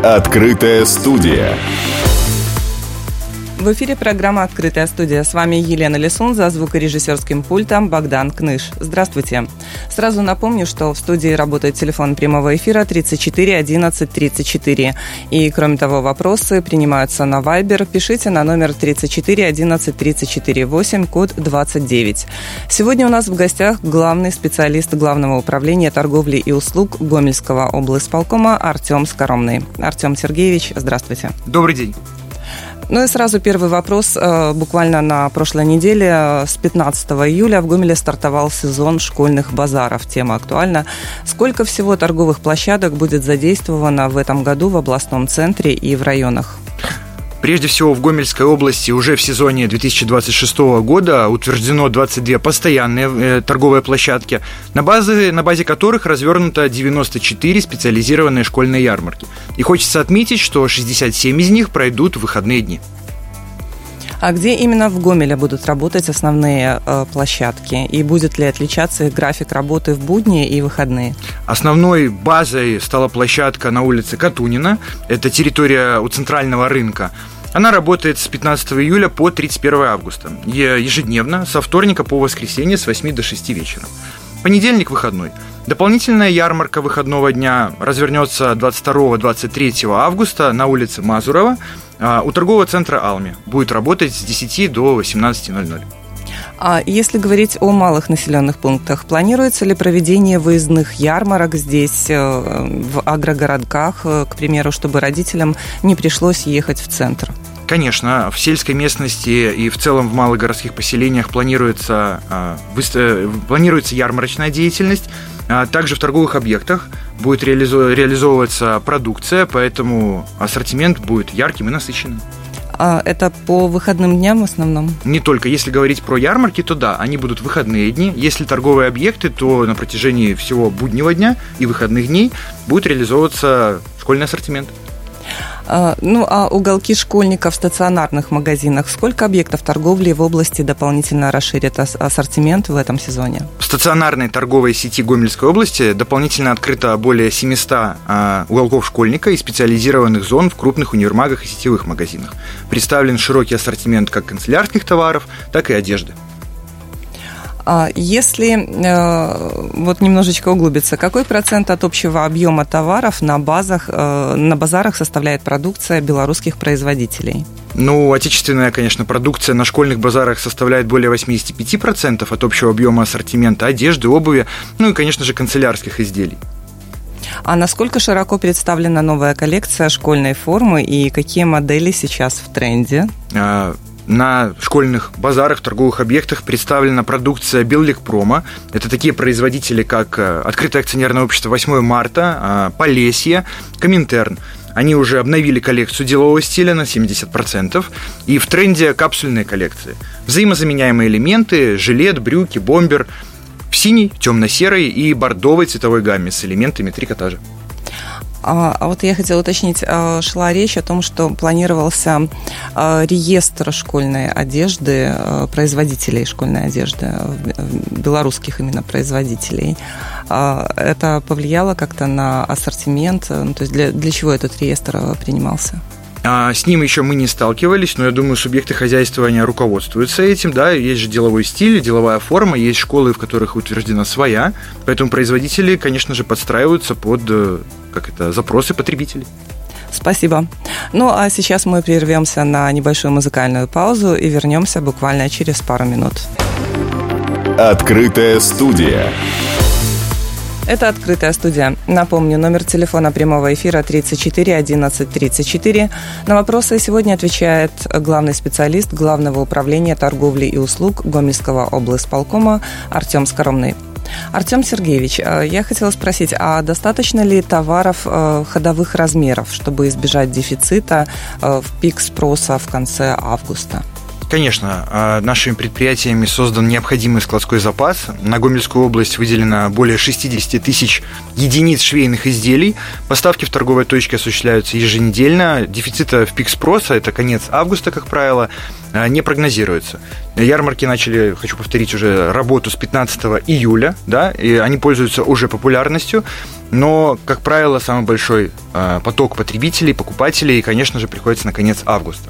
Открытая студия. В эфире программа «Открытая студия». С вами Елена Лисун, за звукорежиссерским пультом Богдан Кныш. Здравствуйте. Сразу напомню, что в студии работает телефон прямого эфира 34 11 34. И, кроме того, вопросы принимаются на Viber. Пишите на номер 34 11 34 8, код 29. Сегодня у нас в гостях главный специалист Главного управления торговли и услуг Гомельского облисполкома Артем Скоромный. Артем Сергеевич, здравствуйте. Добрый день. Ну и сразу первый вопрос. Буквально на прошлой неделе, с 15 июля, в Гомеле стартовал сезон школьных базаров. Тема актуальна. Сколько всего торговых площадок будет задействовано в этом году в областном центре и в районах? Прежде всего, в Гомельской области уже в сезоне 2026 года утверждено 22 постоянные торговые площадки, на базе которых развернуто 94 специализированные школьные ярмарки. И хочется отметить, что 67 из них пройдут в выходные дни. А где именно в Гомеле будут работать основные площадки? И будет ли отличаться их график работы в будни и выходные? Основной базой стала площадка на улице Катунина. Это территория у центрального рынка. Она работает с 15 июля по 31 августа. Ежедневно, со вторника по воскресенье с 8 до 6 вечера. Понедельник выходной. Дополнительная ярмарка выходного дня развернется 22-23 августа на улице Мазурова у торгового центра «Алми». Будет работать с 10 до 18:00. А если говорить о малых населенных пунктах, планируется ли проведение выездных ярмарок здесь, в агрогородках, к примеру, чтобы родителям не пришлось ехать в центр? Конечно, в сельской местности и в целом в малых городских поселениях планируется ярмарочная деятельность. Также в торговых объектах будет реализовываться продукция, поэтому ассортимент будет ярким и насыщенным. А это по выходным дням в основном? Не только. Если говорить про ярмарки, то да, они будут в выходные дни. Если торговые объекты, то на протяжении всего буднего дня и выходных дней будет реализовываться школьный ассортимент. Ну, а уголки школьников в стационарных магазинах, сколько объектов торговли в области дополнительно расширят ассортимент в этом сезоне? В стационарной торговой сети Гомельской области дополнительно открыто более 700 уголков школьника и специализированных зон в крупных универмагах и сетевых магазинах. Представлен широкий ассортимент как канцелярских товаров, так и одежды. Если вот немножечко углубиться, какой процент от общего объема товаров на базарах составляет продукция белорусских производителей? Ну, отечественная, конечно, продукция на школьных базарах составляет более 85% от общего объема ассортимента одежды, обуви, ну и, конечно же, канцелярских изделий. А насколько широко представлена новая коллекция школьной формы и какие модели сейчас в тренде? На школьных базарах, торговых объектах представлена продукция Беллекпрома. Это такие производители, как Открытое акционерное общество 8 марта, Полесье, Коминтерн. Они уже обновили коллекцию делового стиля на 70%. И в тренде капсульные коллекции. Взаимозаменяемые элементы, жилет, брюки, бомбер в синей, темно-серой и бордовой цветовой гамме с элементами трикотажа. А вот я хотела уточнить, шла речь о том, что планировался реестр школьной одежды, производителей школьной одежды, белорусских именно производителей. Это повлияло как-то на ассортимент? Ну, то есть для чего этот реестр принимался? С ним еще мы не сталкивались, но я думаю, субъекты хозяйствования руководствуются этим, да, есть же деловой стиль, деловая форма, есть школы, в которых утверждена своя, поэтому производители, конечно же, подстраиваются под запросы потребителей. Спасибо. Ну, а сейчас мы прервемся на небольшую музыкальную паузу и вернемся буквально через пару минут. Открытая студия. Это «Открытая студия». Напомню, номер телефона прямого эфира 34 11 34. На вопросы сегодня отвечает главный специалист Главного управления торговли и услуг Гомельского облисполкома Артем Скоромный. Артем Сергеевич, я хотела спросить, а достаточно ли товаров ходовых размеров, чтобы избежать дефицита в пик спроса в конце августа? Конечно, нашими предприятиями создан необходимый складской запас. На Гомельскую область выделено более 60 тысяч единиц швейных изделий. Поставки в торговой точке осуществляются еженедельно. Дефицита в пик спроса, это конец августа, как правило, не прогнозируется. Ярмарки начали, хочу повторить, уже работу с 15 июля, да, и они пользуются уже популярностью. Но, как правило, самый большой поток потребителей, покупателей, конечно же, приходится на конец августа.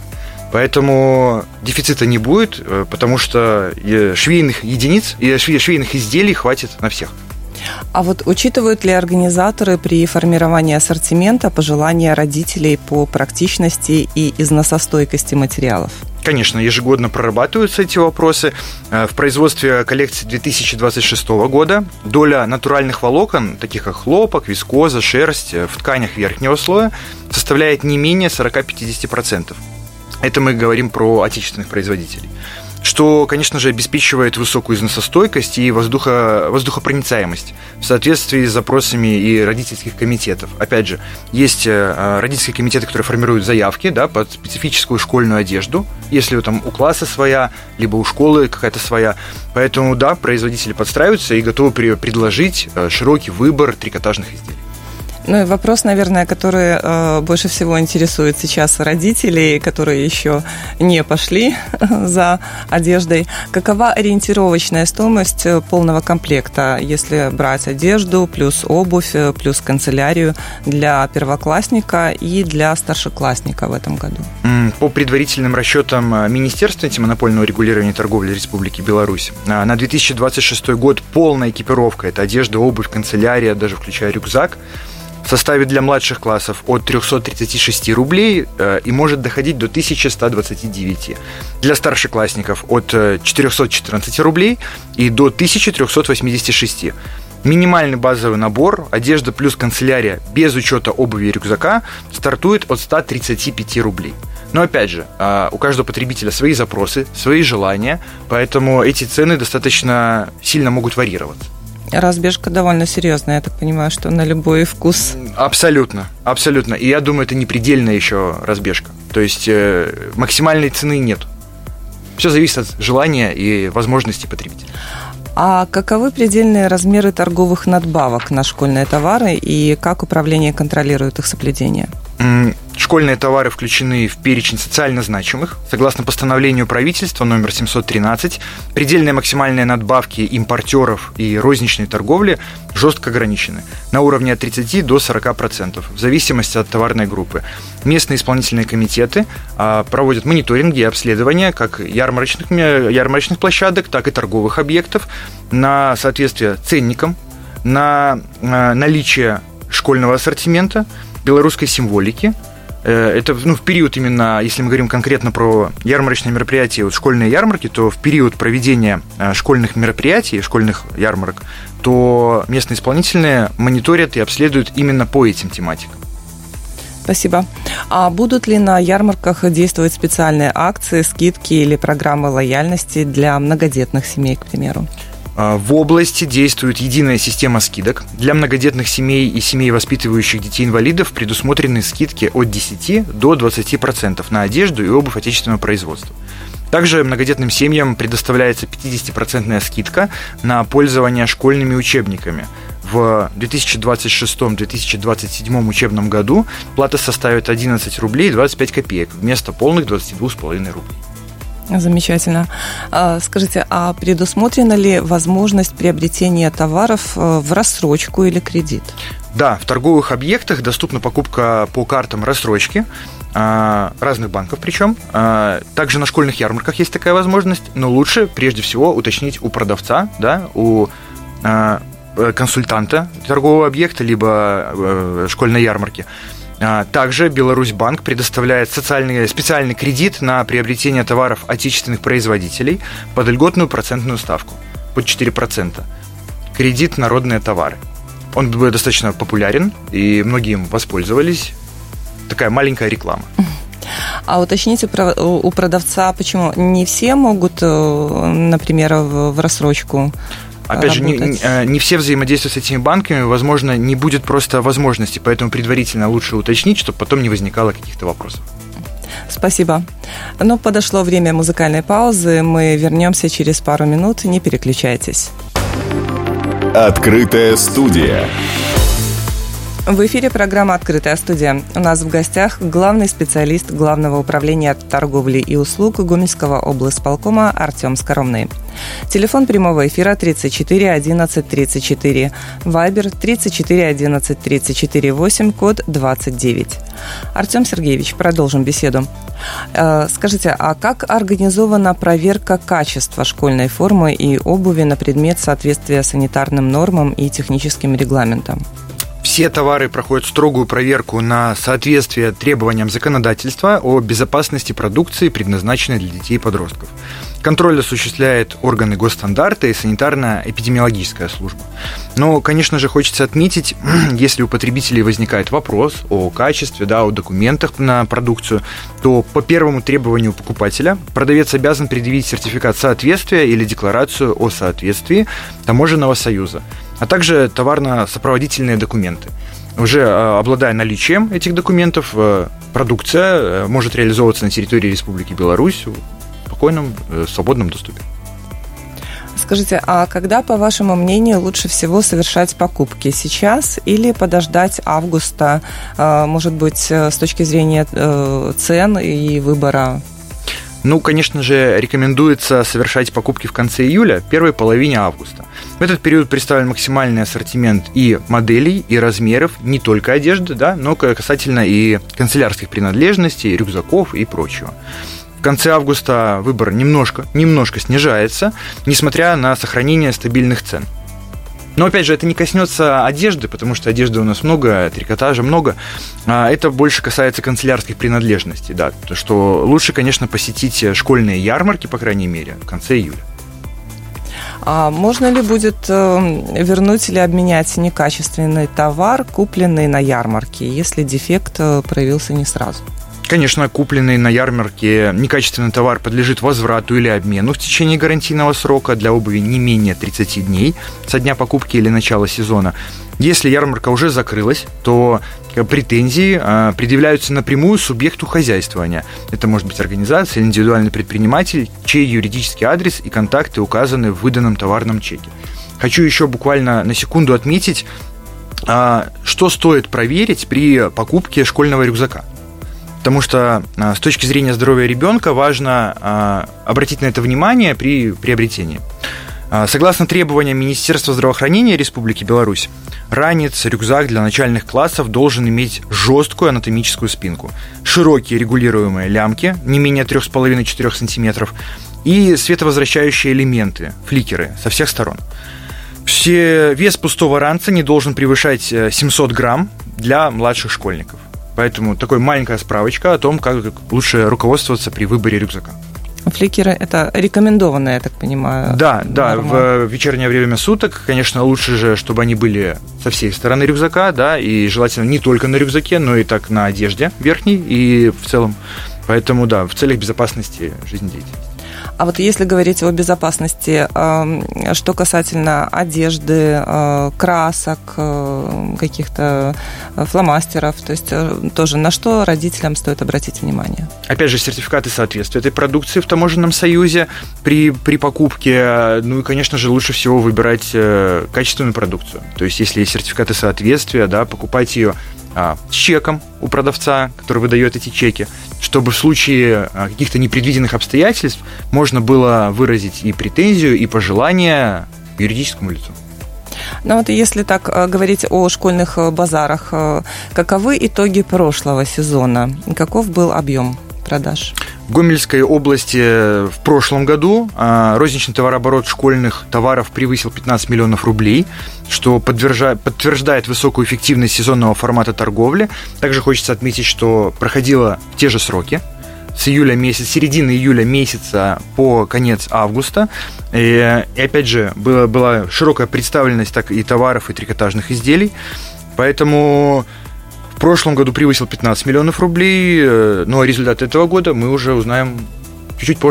Поэтому дефицита не будет, потому что швейных единиц и швейных изделий хватит на всех. А вот учитывают ли организаторы при формировании ассортимента пожелания родителей по практичности и износостойкости материалов? Конечно, ежегодно прорабатываются эти вопросы. В производстве коллекции 2026 года доля натуральных волокон, таких как хлопок, вискоза, шерсть, в тканях верхнего слоя составляет не менее 40-50%. Это мы говорим про отечественных производителей. Что, конечно же, обеспечивает высокую износостойкость и воздухопроницаемость в соответствии с запросами и родительских комитетов. Опять же, есть родительские комитеты, которые формируют заявки, да, под специфическую школьную одежду, если там у класса своя, либо у школы какая-то своя. Поэтому, да, производители подстраиваются и готовы предложить широкий выбор трикотажных изделий. Ну и вопрос, наверное, который больше всего интересует сейчас родителей, которые еще не пошли за одеждой. Какова ориентировочная стоимость полного комплекта, если брать одежду, плюс обувь, плюс канцелярию для первоклассника и для старшеклассника в этом году? По предварительным расчетам Министерства антимонопольного регулирования торговли Республики Беларусь, на 2026 год полная экипировка, это одежда, обувь, канцелярия, даже включая рюкзак, составит для младших классов от 336 рублей и может доходить до 1129. Для старшеклассников от 414 рублей и до 1386. Минимальный базовый набор, одежда плюс канцелярия без учета обуви и рюкзака стартует от 135 рублей. Но опять же, у каждого потребителя свои запросы, свои желания, поэтому эти цены достаточно сильно могут варьироваться. Разбежка довольно серьезная, я так понимаю, что на любой вкус. Абсолютно, абсолютно. И я думаю, это не предельная еще разбежка. То есть максимальной цены нет. Все зависит от желания и возможностей потребителя. А каковы предельные размеры торговых надбавок на школьные товары и как управление контролирует их соблюдение? Школьные товары включены в перечень социально значимых. Согласно постановлению правительства номер 713, предельные максимальные надбавки импортеров и розничной торговли жестко ограничены на уровне от 30 до 40%, в зависимости от товарной группы. Местные исполнительные комитеты проводят мониторинги и обследования как ярмарочных площадок, так и торговых объектов на соответствие ценникам, на наличие школьного ассортимента, белорусской символики. Это в период именно, если мы говорим конкретно про ярмарочные мероприятия, вот школьные ярмарки, то в период проведения школьных мероприятий, школьных ярмарок, то местные исполнительные мониторят и обследуют именно по этим тематикам. Спасибо. А будут ли на ярмарках действовать специальные акции, скидки или программы лояльности для многодетных семей, к примеру? В области действует единая система скидок. Для многодетных семей и семей, воспитывающих детей-инвалидов, предусмотрены скидки от 10 до 20% на одежду и обувь отечественного производства. Также многодетным семьям предоставляется 50% скидка на пользование школьными учебниками. В 2026-2027 учебном году плата составит 11 рублей 25 копеек вместо полных 22,5 рублей. Замечательно. Скажите, а предусмотрена ли возможность приобретения товаров в рассрочку или кредит? Да, в торговых объектах доступна покупка по картам рассрочки, разных банков причем. Также на школьных ярмарках есть такая возможность, но лучше прежде всего уточнить у продавца, да, у консультанта торгового объекта либо школьной ярмарки. Также Беларусьбанк предоставляет специальный кредит на приобретение товаров отечественных производителей под льготную процентную ставку, под 4%. Кредит «Народные товары». Он достаточно популярен, и многие им воспользовались. Такая маленькая реклама. А уточните у продавца, почему не все могут, например, в рассрочку Опять же, не все взаимодействуют с этими банками, возможно, не будет просто возможности, поэтому предварительно лучше уточнить, чтобы потом не возникало каких-то вопросов. Спасибо. Но подошло время музыкальной паузы. Мы вернемся через пару минут. Не переключайтесь. Открытая студия. В эфире программа «Открытая студия». У нас в гостях главный специалист Главного управления торговли и услуг Гомельского облсполкома Артем Скоромный. Телефон прямого эфира 34 11 34. Вайбер 34 11 34 8, код 29. Артем Сергеевич, продолжим беседу. Скажите, а как организована проверка качества школьной формы и обуви на предмет соответствия санитарным нормам и техническим регламентам? Все товары проходят строгую проверку на соответствие требованиям законодательства о безопасности продукции, предназначенной для детей и подростков. Контроль осуществляет органы госстандарта и санитарно-эпидемиологическая служба. Но, конечно же, хочется отметить, если у потребителей возникает вопрос о качестве, о документах на продукцию, то по первому требованию покупателя продавец обязан предъявить сертификат соответствия или декларацию о соответствии Таможенного союза, а также товарно-сопроводительные документы. Уже обладая наличием этих документов, продукция может реализовываться на территории Республики Беларусь в спокойном, свободном доступе. Скажите, а когда, по вашему мнению, лучше всего совершать покупки? Сейчас или подождать августа, может быть, с точки зрения цен и выбора? Конечно же, рекомендуется совершать покупки в конце июля, первой половине августа. В этот период представлен максимальный ассортимент и моделей, и размеров, не только одежды, но касательно и канцелярских принадлежностей, рюкзаков и прочего. В конце августа выбор немножко снижается, несмотря на сохранение стабильных цен. Но, опять же, это не коснется одежды, потому что одежды у нас много, трикотажа много. Это больше касается канцелярских принадлежностей, что лучше, конечно, посетить школьные ярмарки, по крайней мере, в конце июля. А можно ли будет вернуть или обменять некачественный товар, купленный на ярмарке, если дефект проявился не сразу? Конечно, купленный на ярмарке некачественный товар подлежит возврату или обмену в течение гарантийного срока, для обуви не менее 30 дней со дня покупки или начала сезона. Если ярмарка уже закрылась, то претензии предъявляются напрямую субъекту хозяйствования. Это может быть организация или индивидуальный предприниматель, чей юридический адрес и контакты указаны в выданном товарном чеке. Хочу еще буквально на секунду отметить, что стоит проверить при покупке школьного рюкзака. Потому что с точки зрения здоровья ребенка важно обратить на это внимание при приобретении. Согласно требованиям Министерства здравоохранения Республики Беларусь, ранец, рюкзак для начальных классов должен иметь жесткую анатомическую спинку, широкие регулируемые лямки, не менее 3,5-4 см, и световозвращающие элементы, фликеры, со всех сторон. Вес пустого ранца не должен превышать 700 грамм для младших школьников. Поэтому такая маленькая справочка о том, как лучше руководствоваться при выборе рюкзака. Фликеры – это рекомендованные, я так понимаю. Да, в вечернее время суток, конечно, лучше же, чтобы они были со всей стороны рюкзака, и желательно не только на рюкзаке, но и так на одежде верхней и в целом. Поэтому, в целях безопасности жизнедеятельности. А вот если говорить о безопасности, что касательно одежды, красок, каких-то фломастеров, то есть тоже на что родителям стоит обратить внимание? Опять же, сертификаты соответствия этой продукции в Таможенном союзе при покупке, и, конечно же, лучше всего выбирать качественную продукцию. То есть, если есть сертификаты соответствия, покупать ее с чеком у продавца, который выдает эти чеки, чтобы в случае каких-то непредвиденных обстоятельств можно было выразить и претензию, и пожелание юридическому лицу. Если так говорить о школьных базарах, каковы итоги прошлого сезона? Каков был объем продаж? В Гомельской области в прошлом году розничный товарооборот школьных товаров превысил 15 миллионов рублей, что подтверждает высокую эффективность сезонного формата торговли. Также хочется отметить, что проходило в те же сроки, с середины июля месяца по конец августа. И опять же, была широкая представленность и товаров, и трикотажных изделий. Поэтому в прошлом году превысил 15 миллионов рублей, но результаты этого года мы уже узнаем чуть-чуть позже.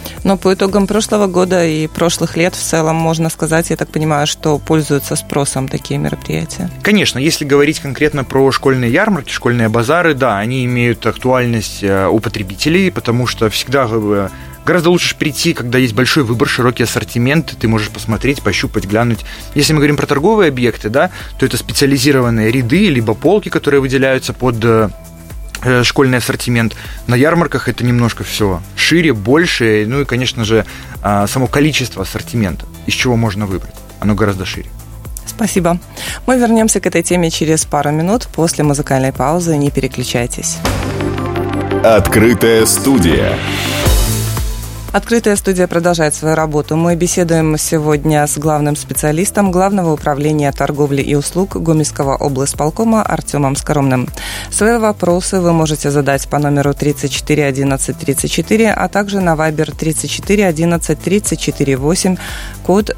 Но по итогам прошлого года и прошлых лет в целом можно сказать, я так понимаю, что пользуются спросом такие мероприятия. Конечно, если говорить конкретно про школьные ярмарки, школьные базары, да, они имеют актуальность у потребителей, потому что всегда гораздо лучше прийти, когда есть большой выбор, широкий ассортимент, ты можешь посмотреть, пощупать, глянуть. Если мы говорим про торговые объекты, да, то это специализированные ряды, либо полки, которые выделяются под школьный ассортимент. На ярмарках это немножко все шире, больше, ну и, конечно же, само количество ассортимента, из чего можно выбрать, оно гораздо шире. Спасибо. Мы вернемся к этой теме через пару минут после музыкальной паузы. Не переключайтесь. Открытая студия. Открытая студия продолжает свою работу. Мы беседуем сегодня с главным специалистом Главного управления торговли и услуг Гомельского облсполкома Артемом Скоромным. Свои вопросы вы можете задать по номеру 34 11 34, а также на Viber 34 11 34 8, код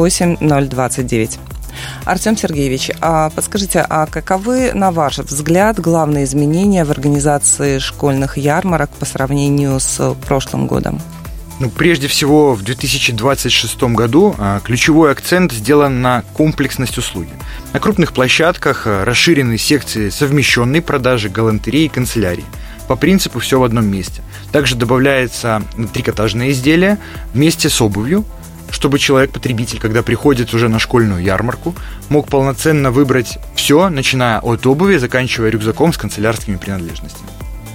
8029. Артем Сергеевич, подскажите, а каковы, на ваш взгляд, главные изменения в организации школьных ярмарок по сравнению с прошлым годом? Прежде всего, в 2026 году ключевой акцент сделан на комплексность услуги. На крупных площадках расширены секции совмещенной продажи галантереи и канцелярии. По принципу все в одном месте. Также добавляется трикотажное изделие вместе с обувью, чтобы человек-потребитель, когда приходит уже на школьную ярмарку, мог полноценно выбрать все, начиная от обуви, заканчивая рюкзаком с канцелярскими принадлежностями.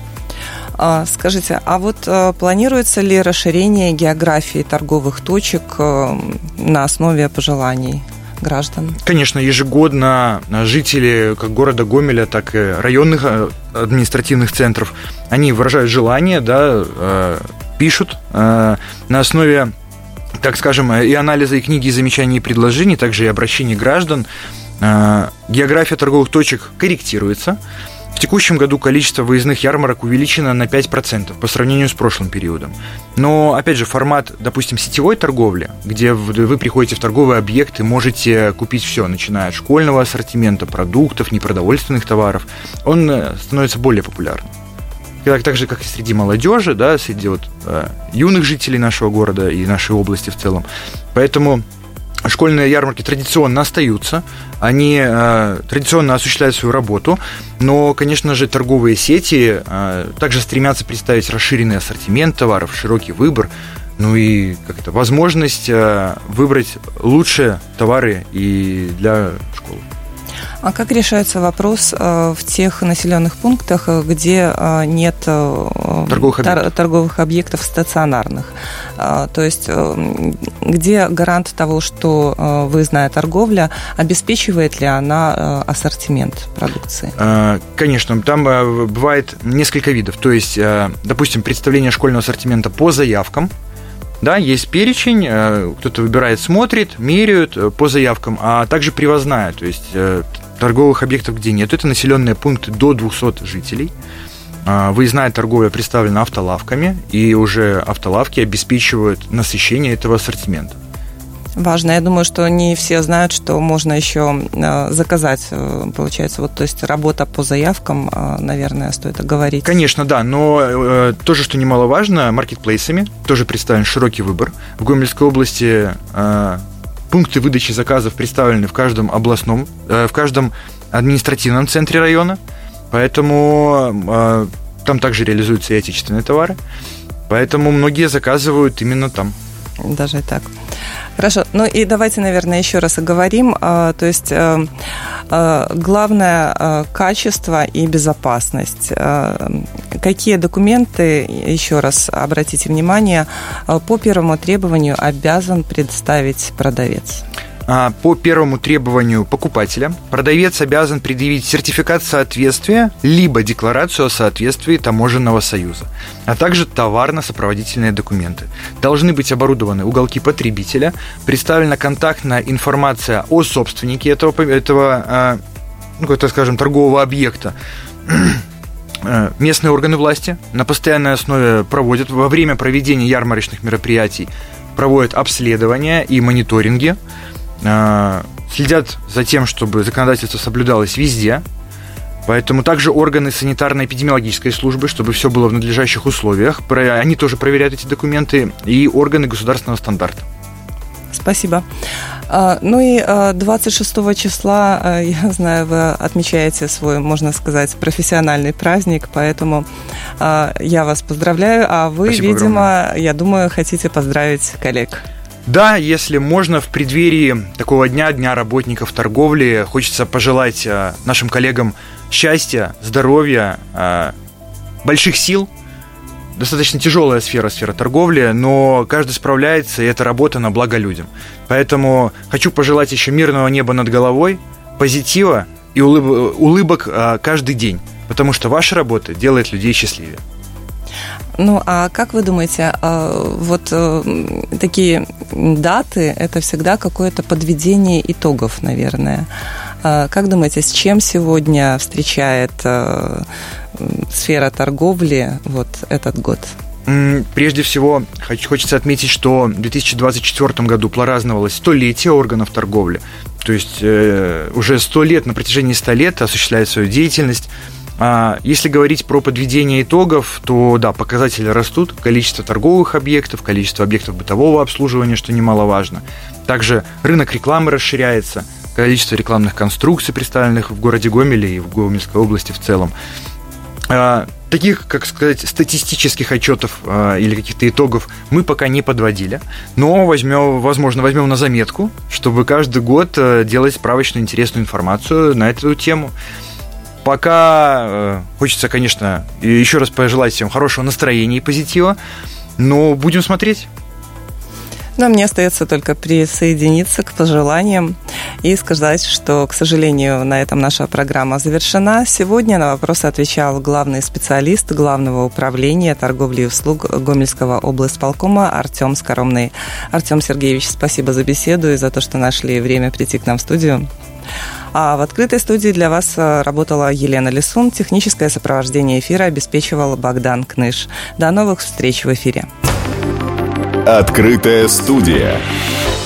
Скажите, а вот планируется ли расширение географии торговых точек на основе пожеланий граждан? Конечно, ежегодно жители как города Гомеля, так и районных административных центров, они выражают желание, да, пишут на основе, так скажем, и анализа, и книги, и замечаний, и предложений, также и обращений граждан. География торговых точек корректируется. В текущем году количество выездных ярмарок увеличено на 5% по сравнению с прошлым периодом. Но, опять же, формат, допустим, сетевой торговли, где вы приходите в торговый объект и можете купить все, начиная от школьного ассортимента, продуктов, непродовольственных товаров, он становится более популярным. Так же, как и среди молодежи, да, среди юных жителей нашего города и нашей области в целом. Поэтому школьные ярмарки традиционно остаются, они традиционно осуществляют свою работу, но, конечно же, торговые сети также стремятся представить расширенный ассортимент товаров, широкий выбор, ну и возможность выбрать лучшие товары и для школы. А как решается вопрос в тех населенных пунктах, где нет торговых объектов стационарных? То есть где гарант того, что выездная торговля, обеспечивает ли она ассортимент продукции? Конечно, там бывает несколько видов. То есть, допустим, представление школьного ассортимента по заявкам. Да, есть перечень, кто-то выбирает, смотрит, меряют по заявкам, а также привозная, то есть торговых объектов, где нет. Это населенные пункты до 200 жителей. Выездная торговля представлена автолавками, и уже автолавки обеспечивают насыщение этого ассортимента. Важно. Я думаю, что не все знают, что можно еще заказать, получается, то есть работа по заявкам, наверное, стоит оговорить. Конечно, да, но тоже, что немаловажно, маркетплейсами тоже представлен широкий выбор. В Гомельской области пункты выдачи заказов представлены в каждом в каждом административном центре района, поэтому там также реализуются и отечественные товары, поэтому многие заказывают именно там. Даже так. Хорошо. Ну и давайте, наверное, еще раз оговорим. То есть главное качество и безопасность. Какие документы, еще раз обратите внимание, по первому требованию обязан представить продавец? По первому требованию покупателя продавец обязан предъявить сертификат соответствия либо декларацию о соответствии Таможенного союза, а также товарно-сопроводительные документы. Должны быть оборудованы уголки потребителя, представлена контактная информация о собственнике этого так скажем, торгового объекта. Местные органы власти на постоянной основе проводят во время проведения ярмарочных мероприятий, проводят обследования и мониторинги, следят за тем, чтобы законодательство соблюдалось везде. Поэтому также органы санитарно-эпидемиологической службы, чтобы все было в надлежащих условиях, они тоже проверяют эти документы, и органы государственного стандарта. Спасибо. Ну и 26 числа, я знаю, вы отмечаете свой, можно сказать, профессиональный праздник, поэтому я вас поздравляю, а вы, Спасибо видимо, огромное. Я думаю, хотите поздравить коллег. Да, если можно, в преддверии такого дня работников торговли, хочется пожелать нашим коллегам счастья, здоровья, больших сил. Достаточно тяжелая сфера торговли, но каждый справляется, и это работа на благо людям. Поэтому хочу пожелать еще мирного неба над головой, позитива и улыбок каждый день, потому что ваша работа делает людей счастливее. Ну, а как вы думаете, вот такие даты – это всегда какое-то подведение итогов, наверное. Как думаете, с чем сегодня встречает сфера торговли вот этот год? Прежде всего, хочется отметить, что в 2024 году праздновалось 100-летие органов торговли. То есть уже 100 лет, на протяжении 100 лет осуществляет свою деятельность. Если говорить про подведение итогов, то да, показатели растут, количество торговых объектов, количество объектов бытового обслуживания, что немаловажно. Также рынок рекламы расширяется, количество рекламных конструкций, представленных в городе Гомеле и в Гомельской области в целом. Таких, как сказать, статистических отчетов или каких-то итогов мы пока не подводили, но возможно, возьмем на заметку, чтобы каждый год делать справочную интересную информацию на эту тему. Пока хочется, конечно, еще раз пожелать всем хорошего настроения и позитива, но будем смотреть. Но мне остается только присоединиться к пожеланиям и сказать, что, к сожалению, на этом наша программа завершена. Сегодня на вопросы отвечал главный специалист Главного управления торговли и услуг Гомельского облсполкома Артем Скоромный. Артем Сергеевич, спасибо за беседу и за то, что нашли время прийти к нам в студию. А в открытой студии для вас работала Елена Лисун. Техническое сопровождение эфира обеспечивал Богдан Кныш. До новых встреч в эфире. Открытая студия.